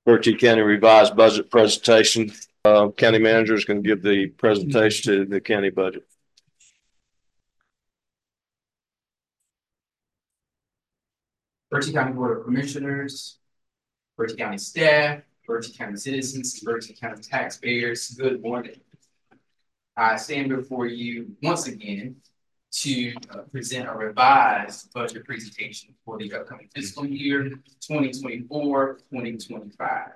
Bertie County revised budget presentation. County manager is going to give the presentation to the county budget. Bertie County Board of Commissioners, Bertie County staff, Bertie County citizens, Bertie County taxpayers, good morning. I stand before you once again to present a revised budget presentation for the upcoming fiscal year 2024-2025.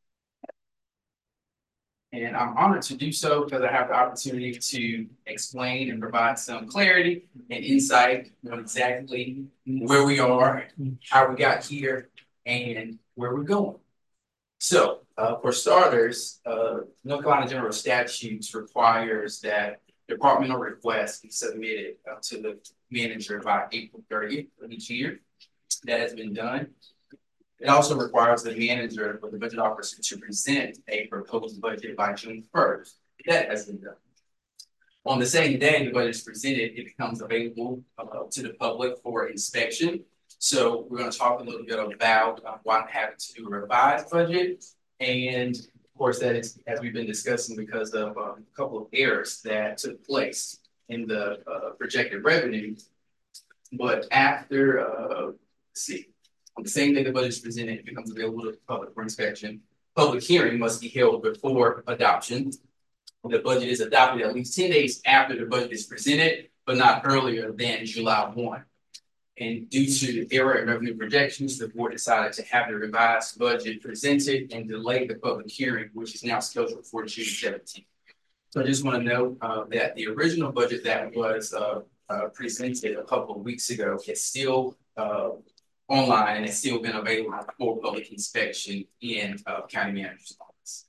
And I'm honored to do so because I have the opportunity to explain and provide some clarity and insight on exactly where we are, how we got here, and where we're going. So, for starters, North Carolina General Statutes requires that departmental requests be submitted to the manager by April 30th of each year. That has been done. It also requires the manager or the budget officer to present a proposed budget by June 1st. That has been done. On the same day the budget is presented, it becomes available to the public for inspection. So we're going to talk a little bit about why I'm having to do a revised budget. And of course, that is, as we've been discussing, because of a couple of errors that took place in the projected revenue. But after, let's see. On the same day the budget is presented, it becomes available to the public for inspection. Public hearing must be held before adoption. The budget is adopted at least 10 days after the budget is presented, but not earlier than July 1. And due to the error in revenue projections, the board decided to have the revised budget presented and delay the public hearing, which is now scheduled for June 17th. So I just want to note that the original budget that was presented a couple of weeks ago is still online and it's still been available for public inspection in county manager's office.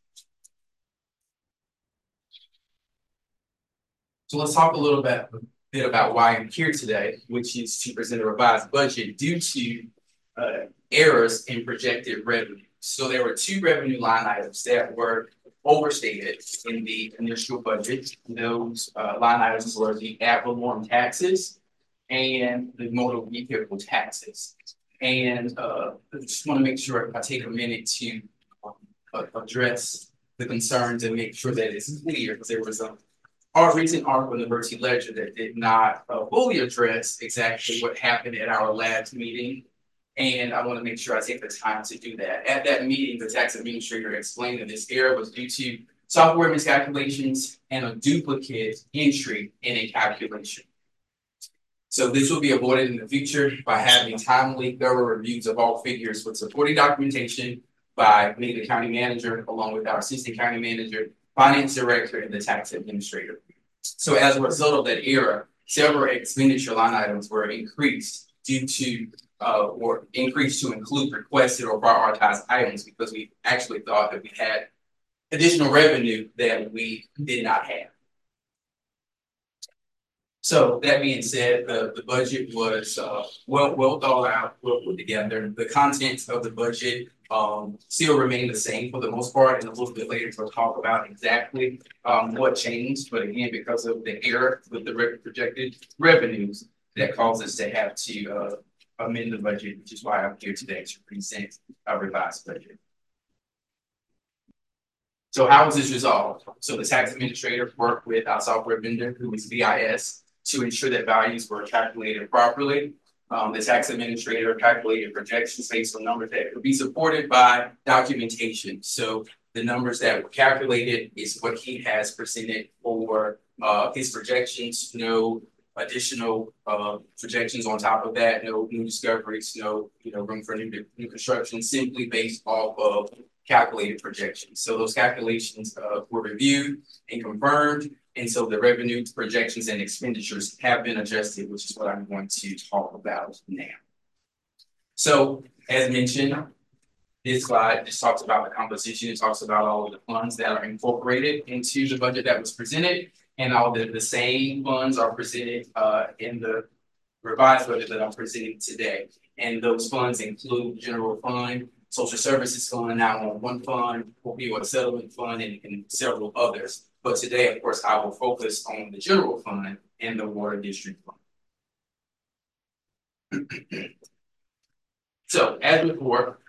So let's talk a little bit about why I'm here today, which is to present a revised budget due to errors in projected revenue. So there were two revenue line items that were overstated in the initial budget. Those line items were the ad valorem taxes and the motor vehicle taxes. And I just want to make sure I take a minute to address the concerns and make sure that it's clear, because there was our recent article in the Bertie Ledger that did not fully address exactly what happened at our last meeting. And I want to make sure I take the time to do that. At that meeting, the tax administrator explained that this error was due to software miscalculations and a duplicate entry in a calculation. So this will be avoided in the future by having timely, thorough reviews of all figures with supporting documentation by me, the county manager, along with our assistant county manager, finance director, and the tax administrator. So as a result of that error, several expenditure line items were increased due to or increased to include requested or prioritized items, because we actually thought that we had additional revenue that we did not have. So that being said, the budget was well thought out, well put together. The contents of the budget still remain the same for the most part, and a little bit later we'll talk about exactly what changed. But again, because of the error with the projected revenues, that caused us to have to amend the budget, which is why I'm here today to present a revised budget. So how was this resolved? So the tax administrator worked with our software vendor, who is VIS, to ensure that values were calculated properly. The tax administrator calculated projections based on numbers that could be supported by documentation. So the numbers that were calculated is what he has presented for his projections. No additional projections on top of that. No new discoveries. No room for new construction. Simply based off of calculated projections. So those calculations were reviewed and confirmed. And so the revenue projections and expenditures have been adjusted, which is what I'm going to talk about now. So as mentioned, this slide just talks about the composition. It talks about all of the funds that are incorporated into the budget that was presented, and all the same funds are presented in the revised budget that I'm presenting today. And those funds include general fund, social services fund, 911 fund, opioid settlement fund, and several others. But today, of course, I will focus on the general fund and the water district fund. So as before,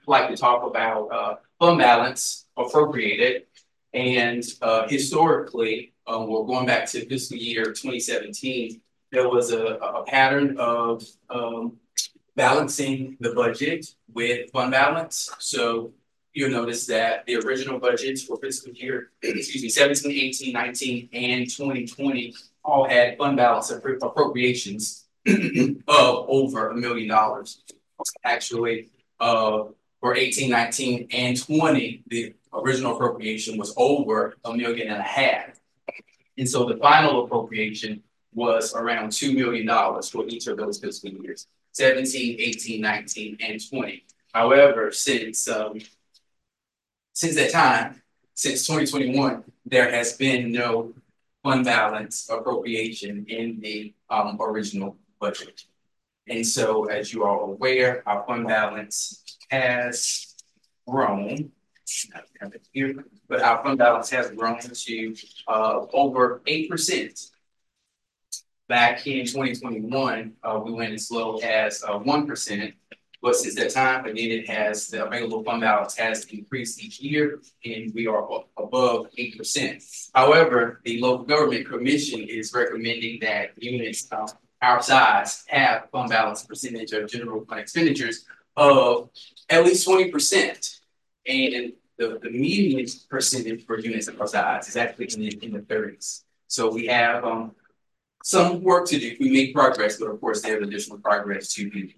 like to talk about fund balance appropriated. And historically, we're going back to fiscal year 2017, there was a pattern of balancing the budget with fund balance. So you'll notice that the original budgets for fiscal year, 17, 18, 19, and 2020 all had fund balance appropriations of over $1 million. Actually, for 18, 19, and 20, the original appropriation was over $1.5 million. And so the final appropriation was around $2 million for each of those fiscal years, 17, 18, 19, and 20. However, since that time, since 2021, there has been no fund balance appropriation in the original budget. And so, as you are aware, our fund balance has grown. But our fund balance has grown to over 8%. Back in 2021, we went as low as 1%. But since that time, again, the available fund balance has increased each year, and we are above 8%. However, the local government commission is recommending that units our size have fund balance percentage of general fund expenditures of at least 20%. And the median percentage for units of our size is actually in the 30s. So we have some work to do. We make progress, but of course, there's additional progress to do.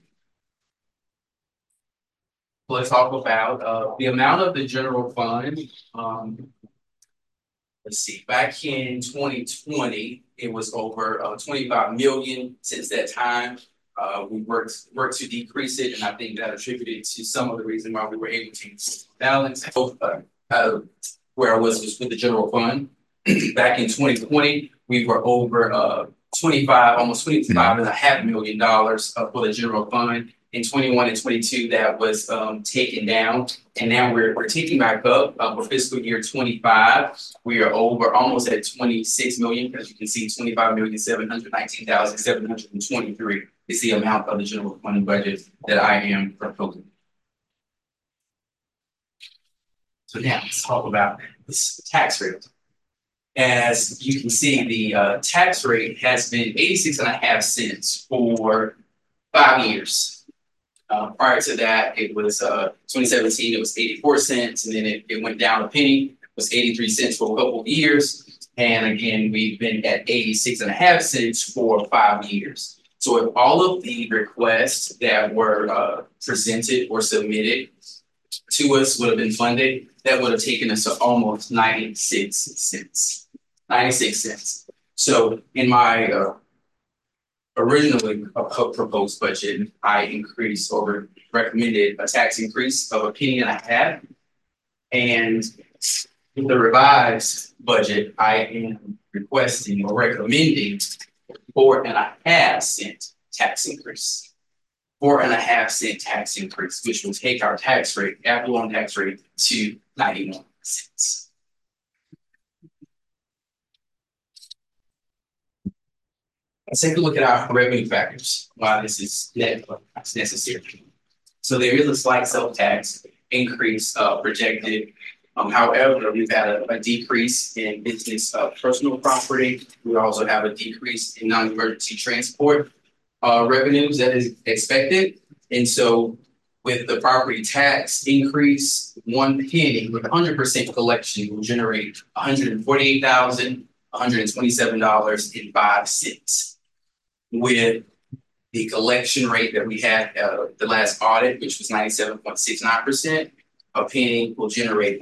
Let's talk about the amount of the general fund. Let's see, back in 2020, it was over 25 million. Since that time, we worked to decrease it, and I think that attributed to some of the reason why we were able to balance where I was with the general fund. Back in 2020, we were over almost $25.5 million for the general fund. In 21 and 22, that was taken down, and now we're taking back up for fiscal year 25. We are over almost at 26 million, as you can see, 25,719,723 is the amount of the general fund budget that I am proposing. So now let's talk about this tax rate. As you can see, the tax rate has been 86.5 cents for 5 years. Prior to that, it was 2017, it was 84 cents, and then it went down a penny. It was 83 cents for a couple of years. And again, we've been at 86.5 cents for 5 years. So if all of the requests that were presented or submitted to us would have been funded, that would have taken us to almost 96 cents. 96 cents. So in my originally proposed budget, I recommended a tax increase of $0.015. And in the revised budget, I am requesting or recommending 4.5 cent tax increase. 4.5 cent tax increase, which will take our tax rate, ad valorem tax rate, to 91 cents. Let's take a look at our revenue factors, why this is necessary. So there is a slight sales tax increase projected. However, we've had a decrease in business personal property. We also have a decrease in non-emergency transport revenues that is expected. And so with the property tax increase, 1 penny with 100% collection will generate $148,127.05. With the collection rate that we had the last audit, which was 97.69%, a penny will generate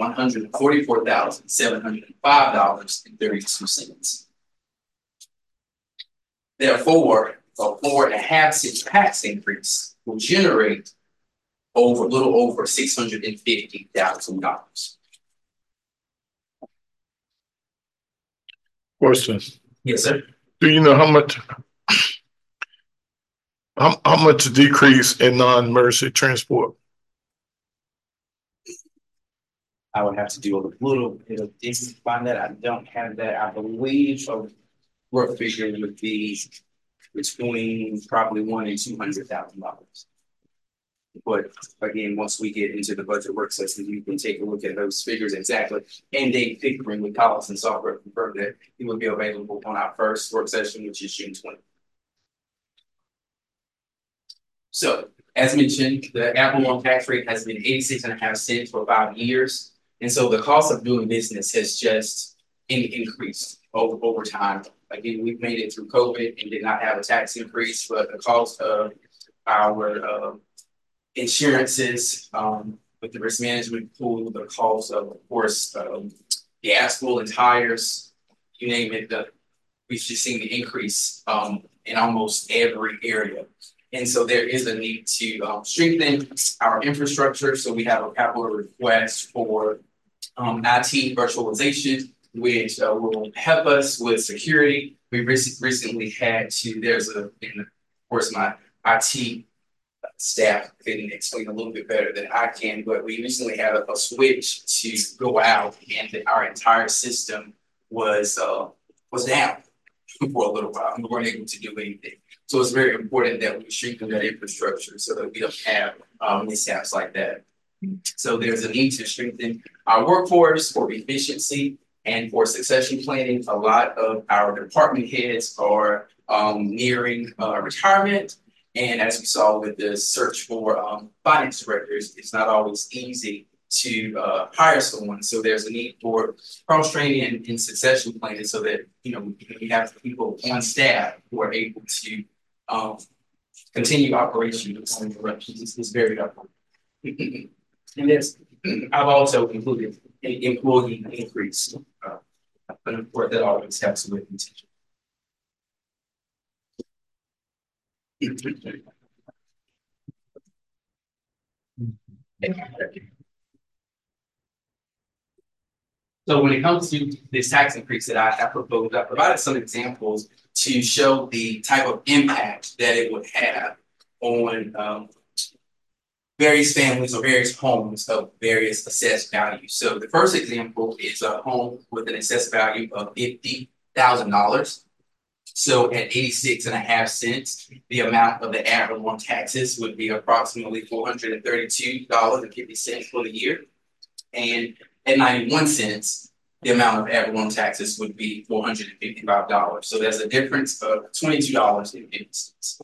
$144,705.32. Therefore, a 4.5 cent tax increase will generate a little over $650,000. Question. Yes, sir. Do you know how much decrease in non-emergency transport? I would have to do a little bit of digging to find that. I don't have that. I believe a rough figure would be between probably $100,000 and $200,000. But again, once we get into the budget work session, you can take a look at those figures exactly. And Dave Pickering with Collison Software confirmed that he will be available on our first work session, which is June 20th. So, as mentioned, the ad valorem tax rate has been 86.5 cents for 5 years. And so the cost of doing business has just increased over time. Again, we've made it through COVID and did not have a tax increase, but the cost of our insurances, with the risk management pool, the cost of course, gas, fuel, and tires, you name it, we've just seen the increase in almost every area. And so there is a need to strengthen our infrastructure. So we have a capital request for IT virtualization, which will help us with security. We recently had to, and of course, my IT staff can explain a little bit better than I can, but we recently had a switch to go out, and our entire system was down for a little while, and we weren't able to do anything. So it's very important that we strengthen that infrastructure so that we don't have mishaps like that. So there's a need to strengthen our workforce for efficiency and for succession planning. A lot of our department heads are nearing retirement. And as we saw with the search for finance directors, it's not always easy to hire someone. So there's a need for cross training and succession planning so that, we have people on staff who are able to continue operations on the directions. It's very helpful. And this, I've also included an employee increase, but of course that always has with intention. So when it comes to this tax increase that I proposed, I provided some examples to show the type of impact that it would have on various families or various homes of various assessed values. So the first example is a home with an assessed value of $50,000. So at 86.5 cents, the amount of the ad valorem taxes would be approximately $432.50 for the year. And at 91 cents, the amount of ad valorem taxes would be $455. So there's a difference of $22.50.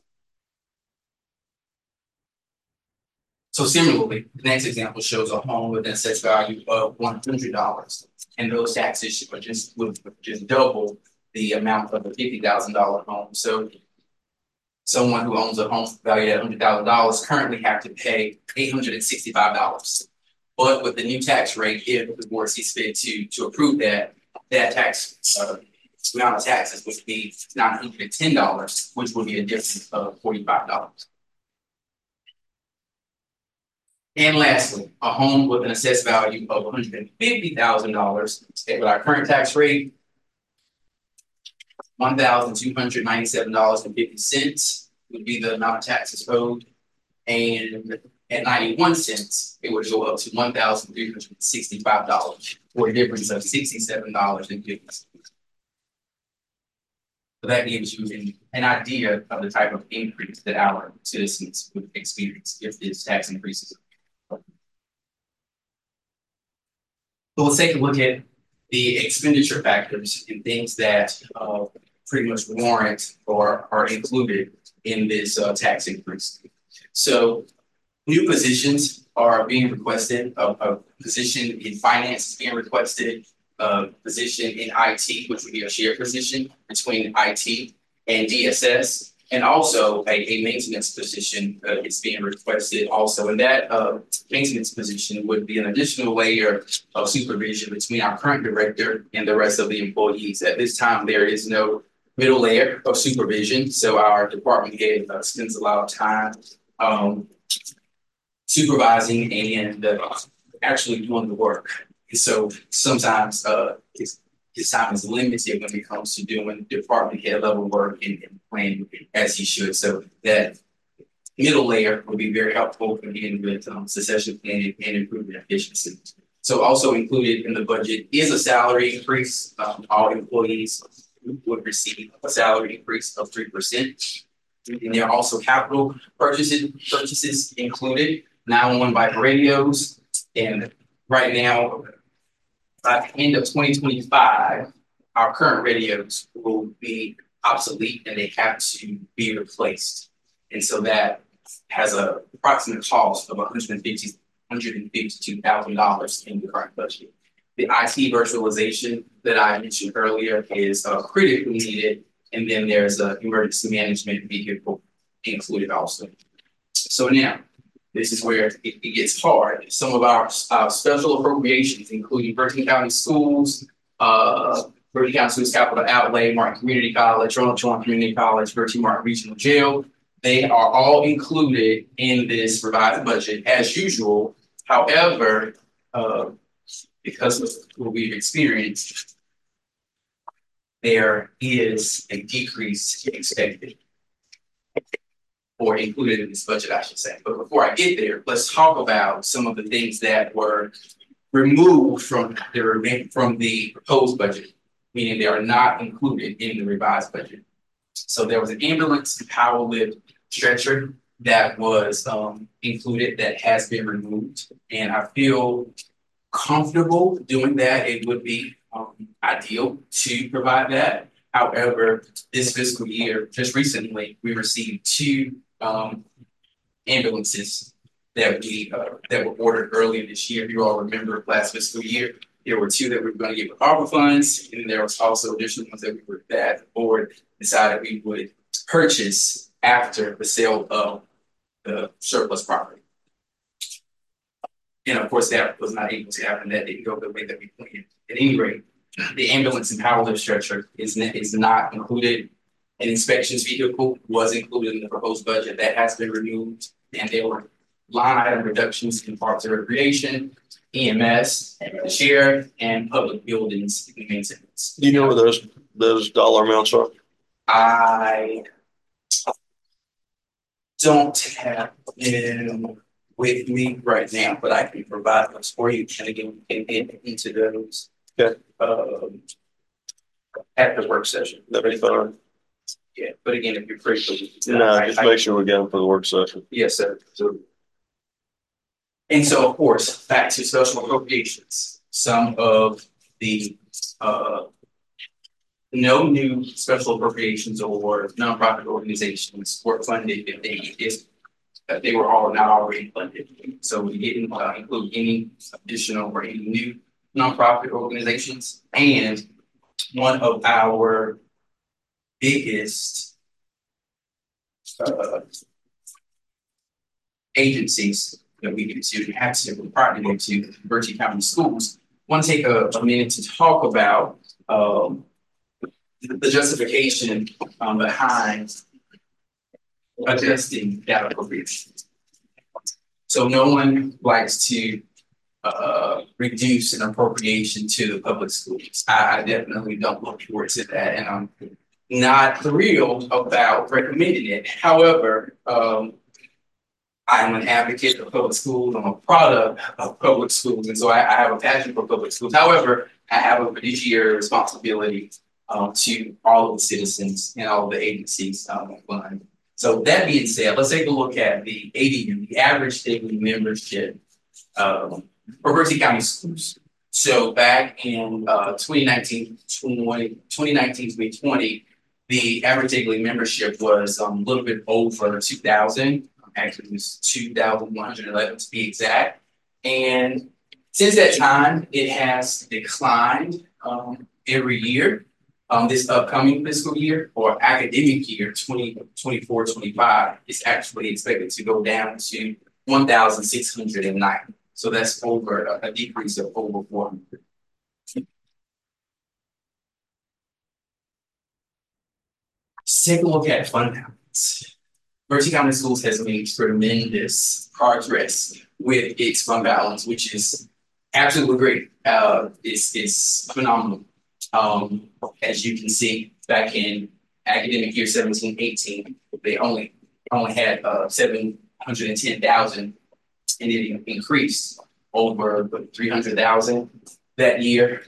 So similarly, the next example shows a home with an assessed value of $100, and those taxes would just double the amount of the $50,000 home. So someone who owns a home valued at $100,000 currently have to pay $865. But with the new tax rate, if the board sees fit to approve that tax amount of taxes would be $910, which would be a difference of $45. And lastly, a home with an assessed value of $150,000 with our current tax rate, $1,297.50 would be the amount of taxes owed. And at 91 cents, it would go up to $1,365 for a difference of $67.50. So that gives you an idea of the type of increase that our citizens would experience if this tax increases. So let's take a look at the expenditure factors and things that pretty much warrant or are included in this tax increase. So new positions are being requested. A position in finance is being requested. A position in IT, which would be a shared position between IT and DSS, and also a maintenance position is being requested also. And that maintenance position would be an additional layer of supervision between our current director and the rest of the employees. At this time, there is no middle layer of supervision, so our department head spends a lot of time supervising and actually doing the work. So sometimes his time is limited when it comes to doing department head level work and planning as he should. So that middle layer will be very helpful again with succession planning and improving efficiency. So also included in the budget is a salary increase. All employees would receive a salary increase of 3%. And there are also capital purchases included, 911 Viper radios. And right now, by the end of 2025, our current radios will be obsolete and they have to be replaced. And so that has a approximate cost of $152,000 in the current budget. The IT virtualization that I mentioned earlier is critically needed, and then there's an emergency management vehicle included also. So now, this is where it gets hard. Some of our special appropriations, including Berkeley County Schools, Berkeley County Schools Capital Outlay, Martin Community College, Ronald Joint Community College, Berkeley Martin Regional Jail, they are all included in this revised budget as usual. However, because of what we've experienced, there is a decrease expected or included in this budget, I should say. But before I get there, let's talk about some of the things that were removed from the proposed budget, meaning they are not included in the revised budget. So there was an ambulance power lift stretcher that was included that has been removed, and I feel comfortable doing that. It would be ideal to provide that. However, this fiscal year, just recently, we received 2 ambulances that were ordered earlier this year. If you all remember last fiscal year, there were 2 that we were going to get with ARPA funds, and there was also additional ones that the board decided we would purchase after the sale of the surplus property. And of course, that was not able to happen. That didn't go the way that we planned. At any rate, the ambulance and power lift stretcher is not included. An inspections vehicle was included in the proposed budget. That has been removed. And there were line item reductions in parks and recreation, EMS, the sheriff, and public buildings maintenance. Do you know where those dollar amounts are? I don't have them with me right now, but I can provide those for you. And again, we can get into those at the work session. That'd be fine. Yeah, but again, if you're free, just make sure we get them for the work session. Yes, sir. And so, of course, back to special appropriations. Some of the no new special appropriations or nonprofit organizations were funded if they were all not already funded. So we didn't include any additional or any new nonprofit organizations. And one of our biggest agencies that we get to have to partner into, Berkeley County Schools, want to take a minute to talk about the justification behind adjusting that appropriation. So no one likes to reduce an appropriation to the public schools. I definitely don't look forward to that, and I'm not thrilled about recommending it. However, I'm an advocate of public schools. I'm a product of public schools, and so I have a passion for public schools. However, I have a fiduciary responsibility to all of the citizens and all of the agencies. So that being said, let's take a look at the ADM, the average daily membership for Berkeley County Schools. So back in 2019-2020, the average daily membership was a little bit over 2,000. Actually, it was 2,111 to be exact. And since that time, it has declined every year. This upcoming fiscal year or academic year, 2024-25, is actually expected to go down to 1,609. So that's over a decrease of over 400. Let's take a look at fund balance. Berkeley County Schools has made tremendous progress with its fund balance, which is absolutely great. It's phenomenal. As you can see, back in academic year 17-18, they only had 710,000, and it increased over 300,000 that year.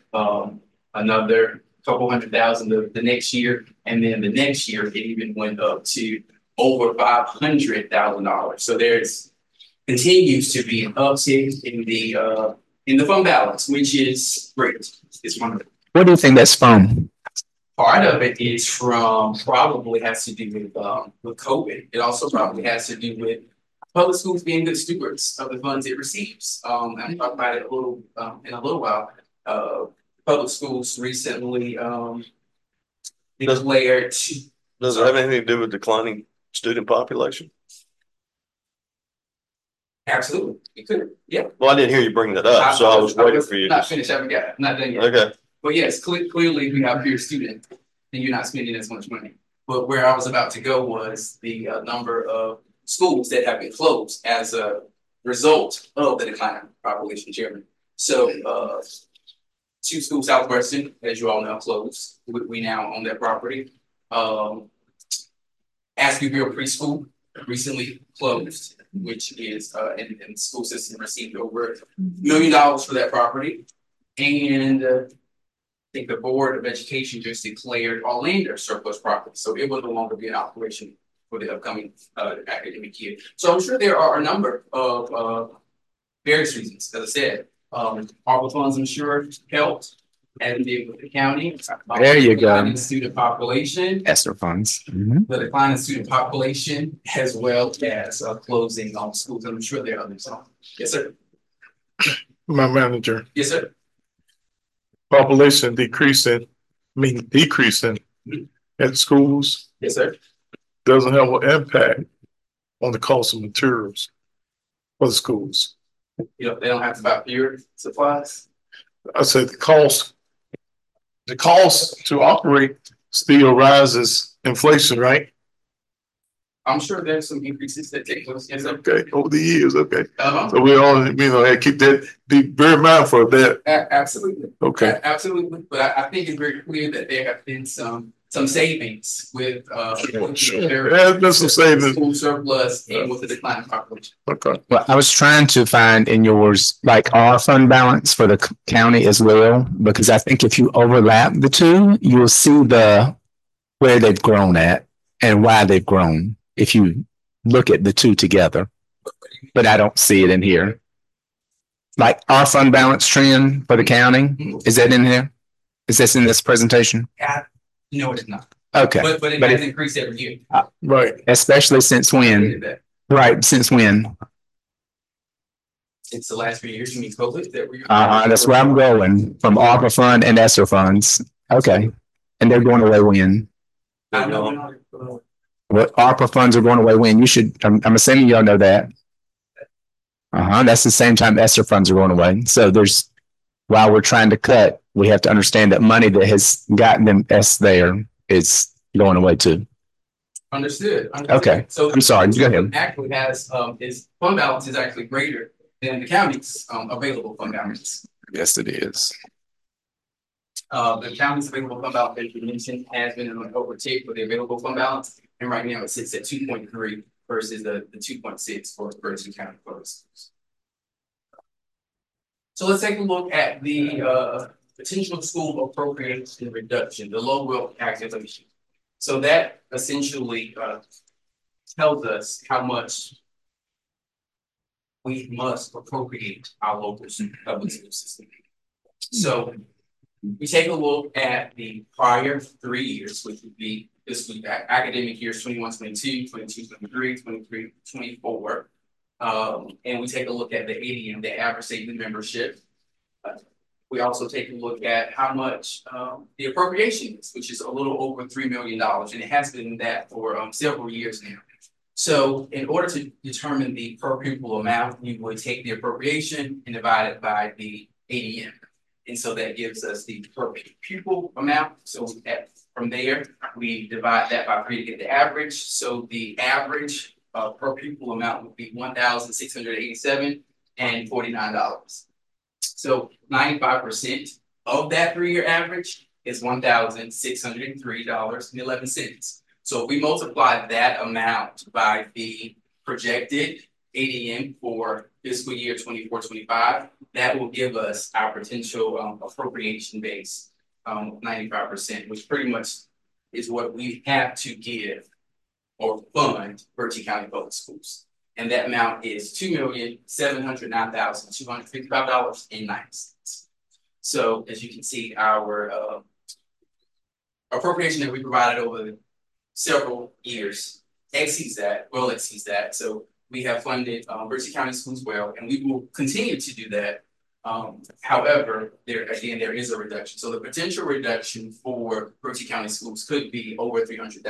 Another couple 100,000 the next year, and then the next year it even went up to over $500,000. So there's continues to be an uptick in the fund balance, which is great. It's wonderful. What do you think that's from? Part of it is from probably has to do with COVID. It also probably has to do with public schools being good stewards of the funds it receives. And I'll talk about it in a little while. Public schools recently declared. Does it have anything to do with declining student population? Absolutely, it could. Yeah. Well, I didn't hear you bring that up, so I was waiting for you. Not finished. I haven't got it. Not done yet. Okay. But yes, clearly, if you have fewer students, then you're not spending as much money. But where I was about to go was the number of schools that have been closed as a result of the decline in population, Chairman. So 2 schools, Southwestern, as you all know, closed. We now own that property. Askew Preschool recently closed, which is and the school system received over $1 million for that property. And I think the Board of Education just declared Orlando surplus property, so it will no longer be an operation for the upcoming academic year. So I'm sure there are a number of various reasons. As I said, ARPA funds, I'm sure, helped, and did with the county. There you go. Student population. ESSER funds. The decline in student population, as well as closing on schools. And I'm sure there are others. Yes, sir. My manager, Yes, sir. population decreasing at schools Yes, sir. doesn't have an impact on the cost of materials for the schools. You know, they don't have to buy fewer supplies. I said the cost to operate still rises inflation, right? I'm sure there's some increases that take place. Yes, sir. Okay, over the years, okay. Uh-huh. So we all, keep that, be very mindful of that. Absolutely. Okay. Absolutely. But I think it's very clear that there have been some savings with There has been some savings. School surplus and with the decline in population. Okay. Well, I was trying to find in yours, like our fund balance for the county as well, because I think if you overlap the two, you'll see where they've grown at and why they've grown. If you look at the two together, but I don't see it in here. Like our fund balance trend for the county, is that in here? Is this in this presentation? No, it's not. Okay. But it has increased every year. Right. Especially since when? Right. Since when? It's the last few years. You mean COVID? That's where I'm going from ARPA fund and ESSER funds. Okay. And they're going away when? I know. What ARPA funds are going away when? You should, I'm assuming y'all know that. That's the same time ESSER funds are going away. So while we're trying to cut, we have to understand that money that has gotten them there is going away too. Understood. Okay. So I'm sorry. Go ahead. Actually has his fund balance is actually greater than the county's available fund balance. Yes, it is. The county's available fund balance, as you mentioned, has been an overtake for the available fund balance, and right now it sits at 2.3 versus the 2.6 for Ferguson County Public Schools. So let's take a look at the potential school appropriation reduction, the low will calculation. So that essentially tells us how much we must appropriate our local public school system. So we take a look at the prior 3 years, which would be this week, academic years 21-22, 22-23, 23-24. And we take a look at the ADM, the average daily membership. We also take a look at how much the appropriation is, which is a little over $3 million. And it has been that for several years now. So in order to determine the per pupil amount, you would take the appropriation and divide it by the ADM. And so that gives us the per pupil amount. So from there, we divide that by 3 to get the average. So the average per pupil amount would be $1,687.49. So 95% of that 3-year average is $1,603.11. So if we multiply that amount by the projected ADM for fiscal year 24-25, that will give us our potential appropriation base, 95%, which pretty much is what we have to give or fund Berkeley County Public Schools. And that amount is $2,709,255.90. So as you can see, our appropriation that we provided over several years exceeds that, well exceeds that. So we have funded Berkeley County Schools well, and we will continue to do that. However, there is a reduction. So the potential reduction for Berkeley County Schools could be over $300,000,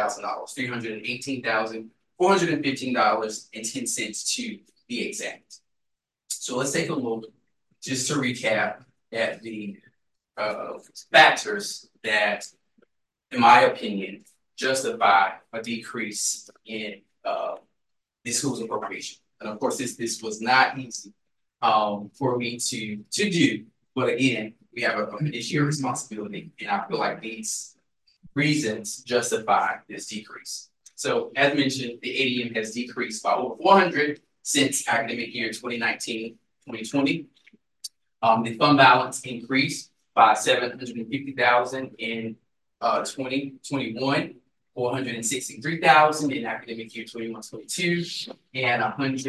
$318,415.10 to be exact. So let's take a look just to recap at the factors that, in my opinion, justify a decrease in the school's appropriation. And of course, this was not easy for me to do, but again, we have a fiduciary responsibility, and I feel like these reasons justify this decrease. So as mentioned, the ADM has decreased by over 400 since academic year 2019-2020. The fund balance increased by $750,000 in 2021, $463,000 in academic year 21-22, and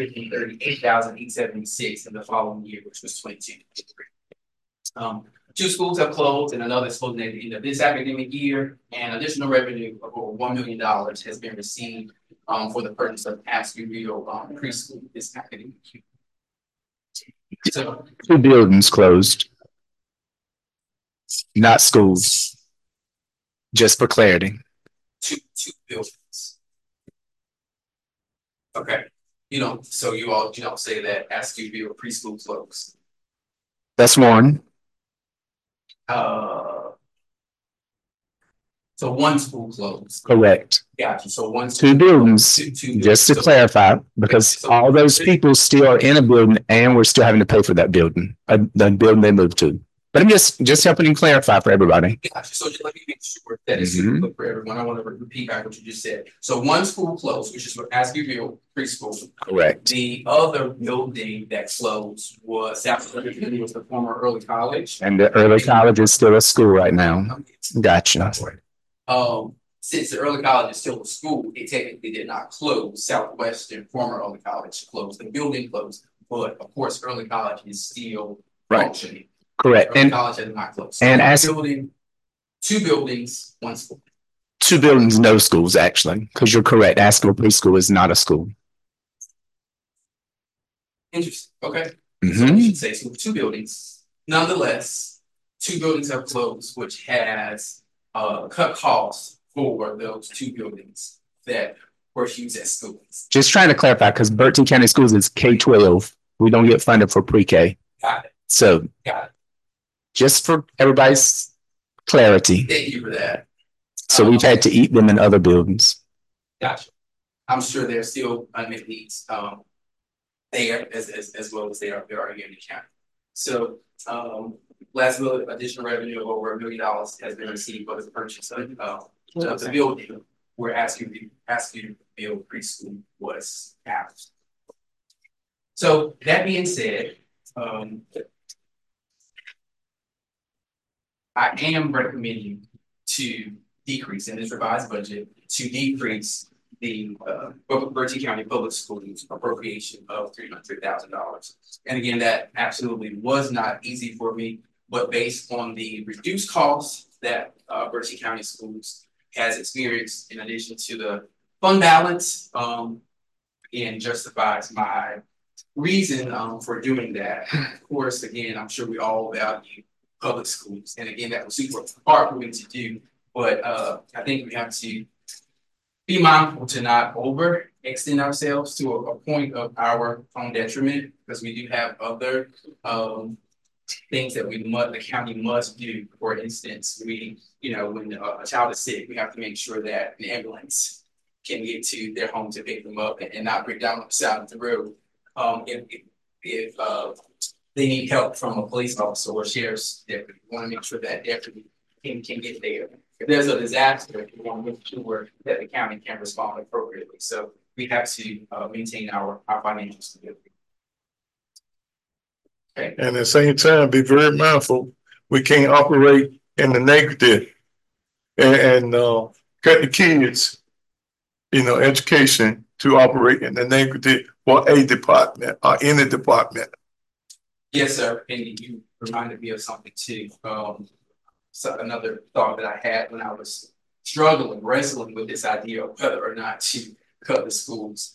$138,876 in the following year, which was 22-23. Two schools have closed, and another is closing at the end of this academic year, and additional revenue of over $1 million has been received for the purchase of Askew-Ville preschool this academic year. So 2 buildings closed, not schools, just for clarity. two buildings. Okay. So you all don't say that Askew-Ville preschool closed. That's one. So one school closed. Correct. Gotcha. So one 2 buildings, two just to clarify, because all those people still are in a building and we're still having to pay for that building, the building they moved to. But I'm just helping you clarify for everybody. Gotcha. So just let me make sure that it's super for everyone. I want to repeat back what you just said. So one school closed, which is Askew-Ville preschool. Correct. The other building that closed was the former early college. And the early college is still a school right now. Gotcha. Since the early college is still a school, it technically did not close. Southwestern, former early college, closed. The building closed, but of course, early college is still functioning. Correct. Early college has not closed. So and as two buildings, one school. 2 buildings, no schools, actually, because you're correct. Askew preschool is not a school. Interesting. Okay. So we should say 2 buildings. Nonetheless, 2 buildings have closed, which has cut costs for those 2 buildings that were used as schools. Just trying to clarify, because Berkeley County Schools is K-12. We don't get funded for pre-K. Got it. So just for everybody's clarity. Thank you for that. So we've had to eat them in other buildings. Gotcha. I'm sure there's still unmet needs there as well as there are here in the county. So last bill, additional revenue of over $1 million has been received for the purchase of the building where Askew-Ville preschool was housed. So that being said, I am recommending to decrease in this revised budget to decrease the Berkeley County Public Schools appropriation of $300,000. And again, that absolutely was not easy for me, but based on the reduced costs that Berkeley County Schools has experienced, in addition to the fund balance, again, justifies my reason for doing that. Of course, again, I'm sure we all value public schools. And again, that was super hard for me to do, but I think we have to be mindful to not overextend ourselves to a point of our own detriment, because we do have other things that the county must do. For instance, when a child is sick, we have to make sure that an ambulance can get to their home to pick them up and not break down on the side of the road. If they need help from a police officer or sheriff's deputy, we want to make sure that deputy can get there. If there's a disaster, we want to make sure that the county can respond appropriately. So we have to maintain our financial stability. Okay. And at the same time, be very mindful, we can't operate in the negative and cut the kids education to operate in the neighborhood for a department or any department. Yes, sir. And you reminded me of something too. So another thought that I had when I was wrestling with this idea of whether or not to cut the schools.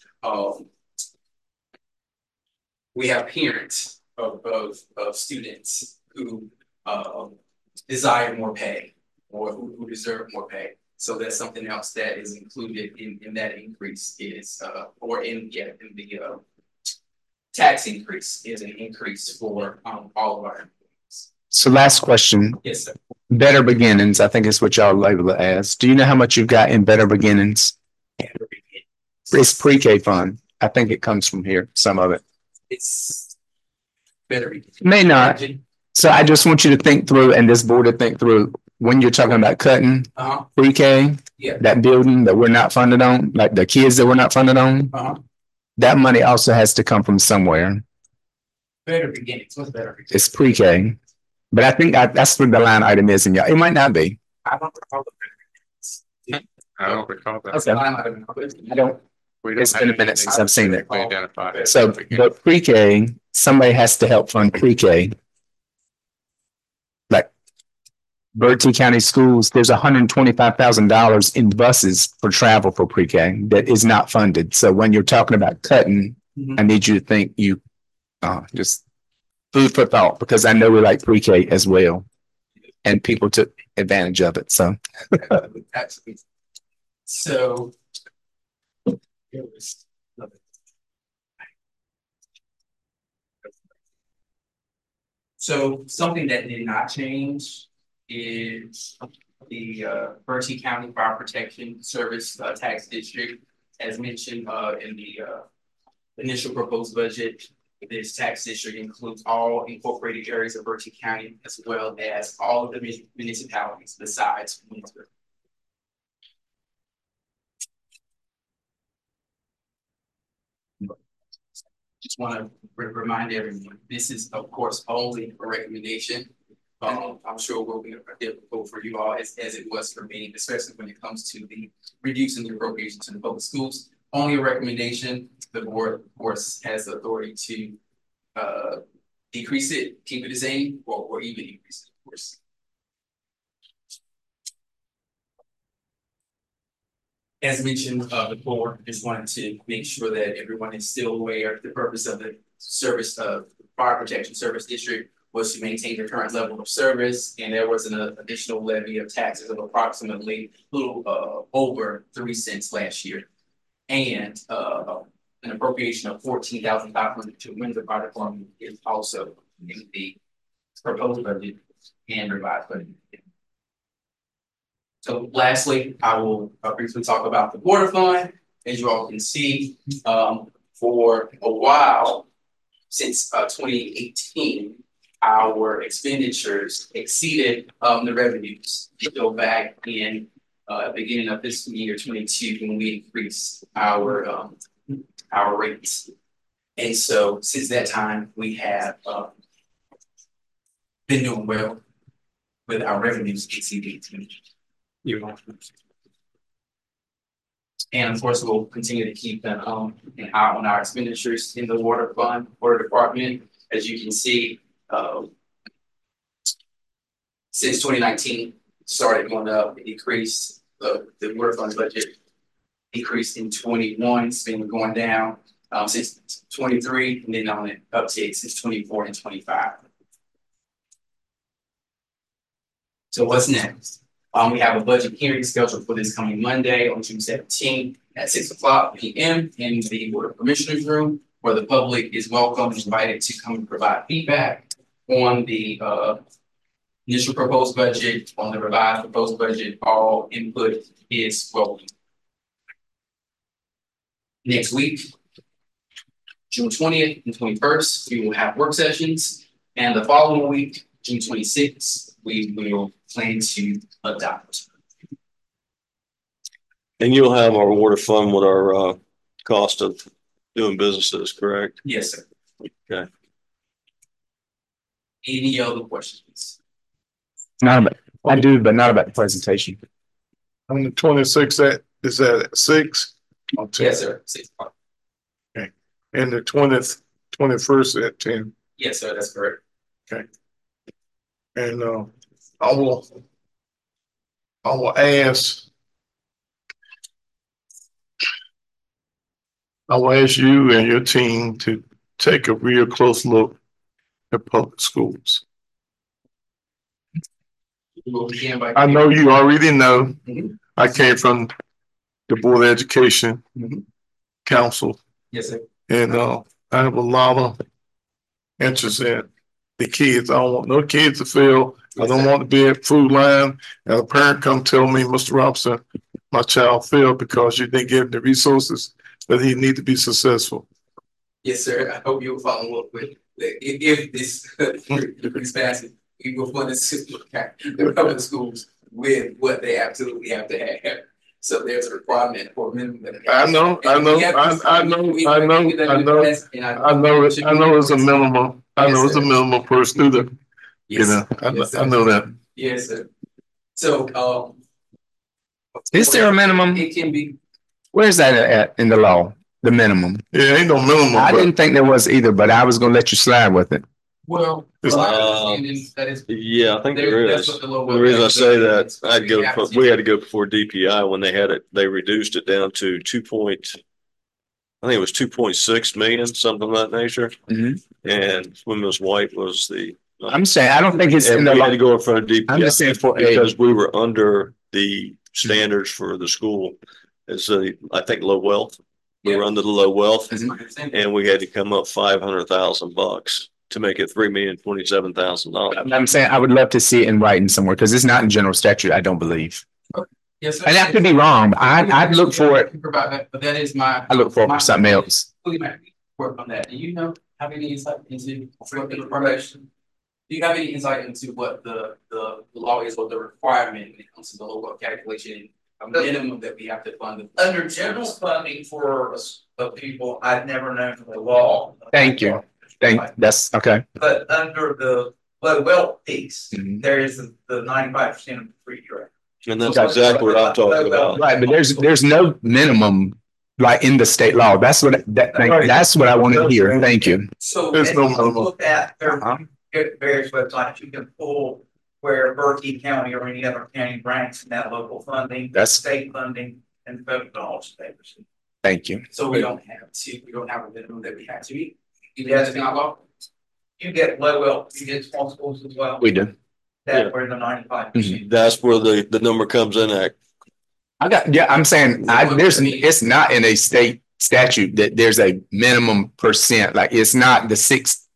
We have parents of students who desire more pay or who deserve more pay. So that's something else that is included in that increase is or in the tax increase is an increase for all of our employees. So last question. Yes, sir. Better Beginnings, I think is what y'all label it as. Do you know how much you've got in Better Beginnings? It's pre-K fund. I think it comes from here, some of it. It's better. May not. So I just want you to think through, and this board to think through, when you're talking about cutting pre-K, Yeah. that building that we're not funded on, like the kids that we're not funded on, that money also has to come from somewhere. Better Beginnings. What's Better Beginnings? It's pre-K. But I think that's what the line item is in y'all. It might not be. I don't recall the Better Beginnings. I don't recall that. That's the line item. I don't. It's been a minute since I've seen it. Identified. So, but pre-K, somebody has to help fund pre-K. Like Bertie County Schools, there's $125,000 in buses for travel for pre-K that is not funded. So when you're talking about cutting, I need you to think just food for thought, because I know we like pre-K as well, and people took advantage of it. So, Absolutely. So it was. So something that did not change is the Bertie County Fire Protection Service tax district, as mentioned in the initial proposed budget. This tax district includes all incorporated areas of Bertie County, as well as all of the municipalities besides Winsburg. Just want to remind everyone, this is of course only a recommendation. I'm sure will be difficult for you all as it was for me, especially when it comes to the reducing the appropriation to the public schools. Only a recommendation. The board, of course, has the authority to decrease it, keep it the same, or even increase it, of course. As mentioned before, just wanted to make sure that everyone is still aware of the purpose of the service of the Fire Protection Service District was to maintain the current level of service, and there was an additional levy of taxes of approximately a little over 3 cents last year, and an appropriation of $14,500 to Windsor Fire Department is also in the proposed budget and revised budget. So lastly, I will briefly talk about the water fund. As you all can see, for a while, since 2018, our expenditures exceeded the revenues. We go back in beginning of fiscal year 22 when we increased our rates. And so since that time, we have been doing well with our revenues exceeding expenditures. And of course, we'll continue to keep an eye on our expenditures in the water fund, water department. As you can see, since 2019, started going up, it decreased. The water fund budget decreased in 21, it's been going down since 23, and then on an uptick since 24 and 25. So what's next? We have a budget hearing scheduled for this coming Monday on June 17th at 6:00 p.m. in the Board of Commissioners room, where the public is welcome and invited to come and provide feedback on the initial proposed budget, on the revised proposed budget. All input is welcome. Next week, June 20th and 21st, we will have work sessions, and the following week, June 26th, we will plan to adopt. And you'll have our water fund with our cost of doing businesses, correct? Yes, sir. Okay. Any other questions? not about, I do, but not about the presentation. On the 26th, is that at 6? on 10. Yes, sir. 6 o'clock. And the 21st at 10. Yes, sir. That's correct. And I will ask you and your team to take a real close look at public schools. We'll begin by- I know you already know. Mhm. I came from the Board of Education Mhm. Council, Yes, sir. and I have a lot of interest in the kids. I don't want no kids to fail. I Yes, don't sir. want to be at food line and a parent come tell me, Mr. Robinson, my child failed because you didn't give him the resources that he need to be successful. Yes, sir. I hope you'll follow up with if this passes, we will fund the public schools with what they absolutely have to have. So there's a requirement for minimum. I know it's a minimum. I know it's a minimum per student. You Yes, know, yes, I know that. yes, sir. So, Is there a minimum? It can be. Where's that at in the law? The minimum. Yeah, ain't no minimum. I but didn't think there was either, but I was gonna let you slide with it. Well, It's- my understanding that is. Yeah, I think there that's is. what the law The reason I was. say that, we had to go. go before DPI when they had it, they reduced it down to I think it was 2.6 million, something of that nature. Mhm. And Women's White was the. I'm saying, I don't think it's in And the we had law. to go in front of DPI. I'm just saying for a- because we were under the standards for the school. It's I think low wealth. We were Yeah. under the low wealth, That's my understanding. and we had to come up $500,000 to make it $3,027,000. I'm saying I would love to see it in writing somewhere because it's not in general statute, I don't believe. Yes, sir. And I could be wrong, but I'd look for it. About that, but that is my. I look for something else. We might work on that. Do you know, have any insight into what the information? Do you have any insight into what the law is or the requirement when it comes to the local calculation, a minimum that we have to fund? Under general funding for people, I've never known the law. Thank you. That's okay. But under the low wealth piece, Mhm. there is the 95% of the free direct. And that's exactly what I'm talking about. Right, but there's no minimum like in the state law. That's what that's what I want to hear. Thank you. So There's as no you minimum. look at Uh-huh. various websites, you can pull where Berkeley County or any other county ranks in that local funding, That's state funding, and federal dollars. thank you. So we don't have a minimum that we have to meet. Yes. That's not law. You get low wealth, you get small schools as well. We do. That's where the 95%. That's where the number comes in at. I'm saying it's not in a state statute that there's a minimum percent. Like it's not the six.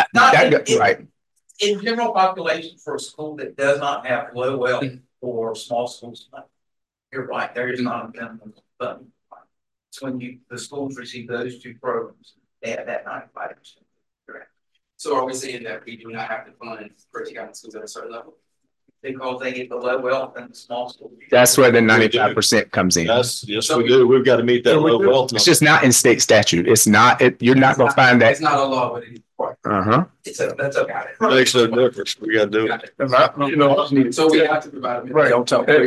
Right. In general population for a school that does not have low wealth or small schools, you're right, there is not a minimum funding. So when the schools receive those two programs, they have that 95%. Correct. So are we saying that we do not have to fund Berkeley County schools at a certain level? Because they get the low wealth and the small schools. That's where the 95% comes in. Yes, we do. We've got to meet that low wealth. It's just not in state statute. It's not. You're not gonna find that. It's not a law, but it's required. That's okay. Makes no difference. We got to do it. And So we have to provide. a minimum. Right. Don't talk.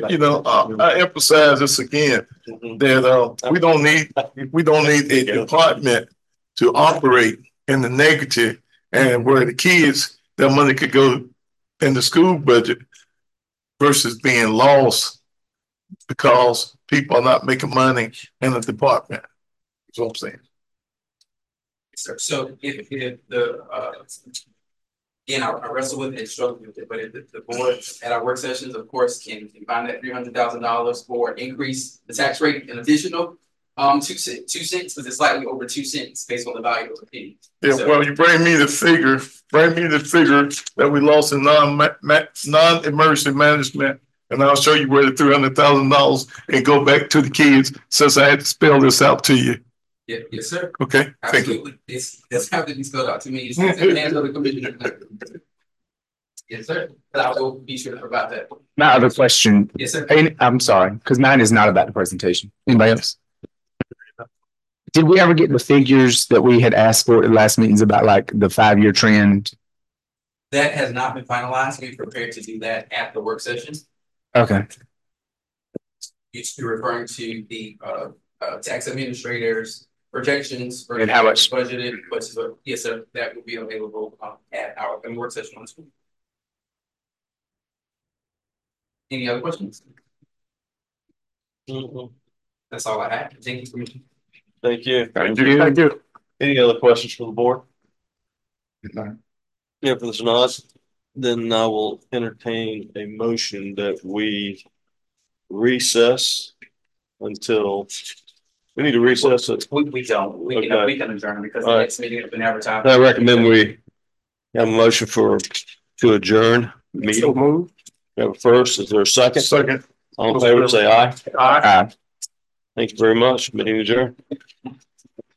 And I emphasize this again, that we don't need a department to operate in the negative, and where the kids, their money could go in the school budget versus being lost because people are not making money in the department. That's what I'm saying. So if the again, I wrestle with it and struggle with it, but if the board at our work sessions, of course, can find that $300,000 or increase the tax rate an additional 2 cents, because it's slightly over 2 cents based on the value of the penny. Yeah, So- well, you bring me the figure that we lost in non-emergency management, and I'll show you where the $300,000 and go back to the kids since I had to spell this out to you. Yeah, yes, sir. Okay, thank you. Absolutely. That's how to be spelled out to me. It's in the hands of the commissioner. Yes, sir. But I will be sure to provide that. My other question. Yes, sir. I'm sorry, because mine is not about the presentation. Anybody else? Did we ever get the figures that we had asked for at the last meetings about like the 5-year trend? That has not been finalized. We're prepared to do that at the work session. Okay. You're referring to the tax administrators, projections. For And how much? Budgeted, but yes, sir, that will be available at our work session on school. Any other questions? That's all I have. Thank you. Thank you. Thank you. Any other questions from the board? If there's not, then I will entertain a motion that we recess until, we need to recess it. We don't, we can, Okay. we can adjourn because All the right. next meeting has been advertised. I recommend we have a motion to adjourn the So meeting. move. We have a first, is there a second? Second. All in favor, say aye. Aye. Thank you very much. Meeting adjourned.